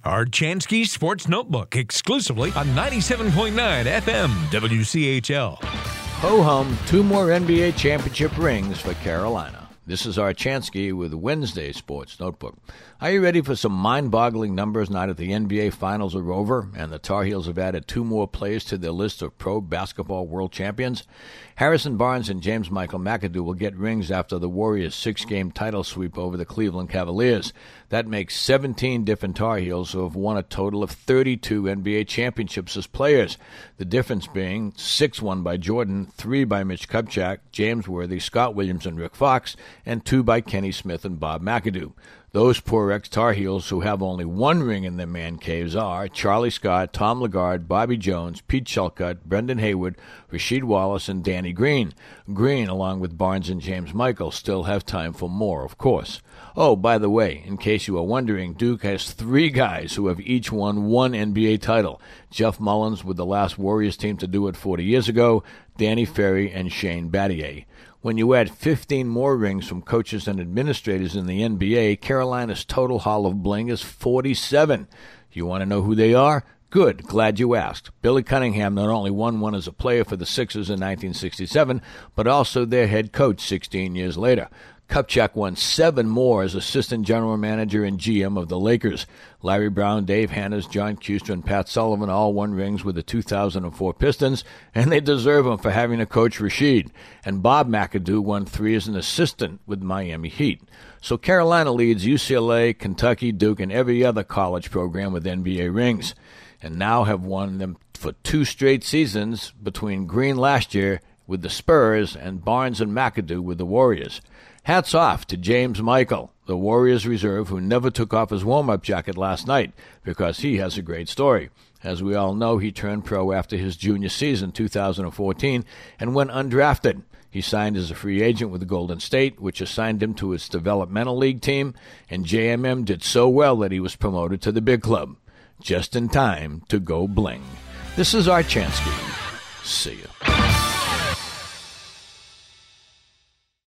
Archansky Sports Notebook, exclusively on 97.9 FM WCHL. Ho-hum, 2 more NBA championship rings for Carolina. This is Archansky with Wednesday Sports Notebook. Are you ready for some mind-boggling numbers now that the NBA Finals are over and the Tar Heels have added 2 more players to their list of pro basketball world champions? Harrison Barnes and James Michael McAdoo will get rings after the Warriors' 6-game title sweep over the Cleveland Cavaliers. That makes 17 different Tar Heels who have won a total of 32 NBA championships as players. The difference being 6 won by Jordan, 3 by Mitch Kupchak, James Worthy, Scott Williams, and Rick Fox, and 2 by Kenny Smith and Bob McAdoo. Those poor ex-Tar Heels who have only 1 ring in their man caves are Charlie Scott, Tom Lagarde, Bobby Jones, Pete Shelcutt, Brendan Hayward, Rasheed Wallace, and Danny Green. Green, along with Barnes and James Michael, still have time for more, of course. Oh, by the way, in case you are wondering, Duke has 3 guys who have each won 1 NBA title. Jeff Mullins with the last Warriors team to do it 40 years ago, Danny Ferry, and Shane Battier. When you add 15 more rings from coaches and administrators in the NBA, Carolina's total Hall of Bling is 47. You want to know who they are? Good, glad you asked. Billy Cunningham not only won one as a player for the Sixers in 1967, but also their head coach 16 years later. Kupchak won 7 more as assistant general manager and GM of the Lakers. Larry Brown, Dave Hanners, John Kuster, and Pat Sullivan all won rings with the 2004 Pistons, and they deserve them for having to coach Rasheed. And Bob McAdoo won 3 as an assistant with Miami Heat. So Carolina leads UCLA, Kentucky, Duke, and every other college program with NBA rings, and now have won them for 2 straight seasons between Green last year with the Spurs and Barnes and McAdoo with the Warriors. Hats off to James Michael, the Warriors reserve who never took off his warm-up jacket last night, because he has a great story. As we all know, he turned pro after his junior season, 2014, and went undrafted. He signed as a free agent with Golden State, which assigned him to its developmental league team, and JMM did so well that he was promoted to the big club, just in time to go bling. This is Archansky. See you.